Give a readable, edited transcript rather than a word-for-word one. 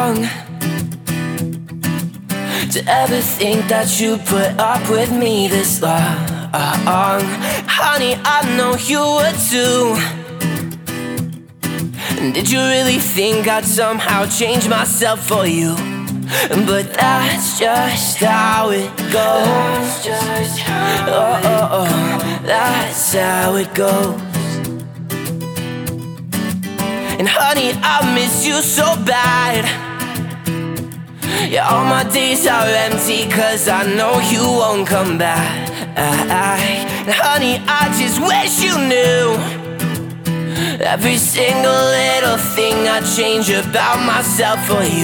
wrong to ever think that you put up with me this long. Honey, I know you would too. Did you really think I'd somehow change myself for you? But that's just how it goes. That's how it goes. And honey, I miss you so bad. Yeah, all my days are empty 'cause I know you won't come back. And honey, I just wish you knew every single little thing I change about myself for you.